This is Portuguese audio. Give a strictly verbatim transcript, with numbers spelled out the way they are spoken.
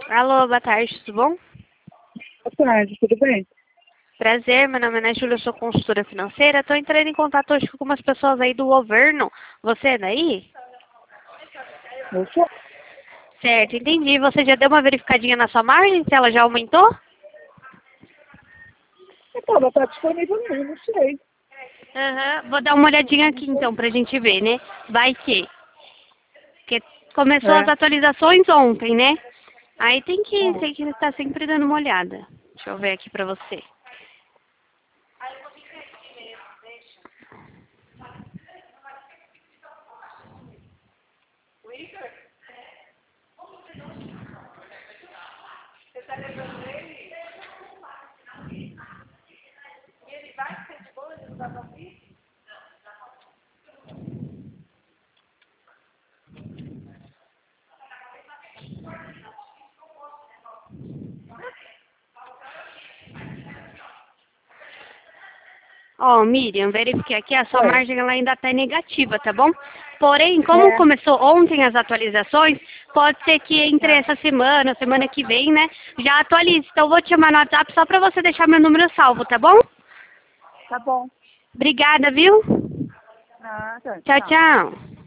Alô, boa tarde, tudo bom? Boa tarde, tudo bem? Prazer, meu nome é Ana Júlia, eu sou consultora financeira. Estou entrando em contato hoje com algumas pessoas aí do governo. Você é daí? Eu sou. Certo, entendi. Você já deu uma verificadinha na sua margem, se ela já aumentou? Então, ela está disponível mesmo, não sei. Aham, vou dar uma olhadinha aqui então pra gente ver, né? Vai que. Porque começou as É. atualizações ontem, né? Aí tem que, Ah, tem que estar sempre dando uma olhada. Deixa eu ver aqui pra você. Ó, Miriam, verifiquei aqui, a sua é. margem ela ainda está negativa, tá bom? Porém, como É. começou ontem as atualizações, pode ser que entre Ah, essa semana, semana que vem, né, já atualize. Então, eu vou te chamar no WhatsApp só para você deixar meu número salvo, tá bom? tá bom. Obrigada, viu? Nada, Tchau, tchau. tchau.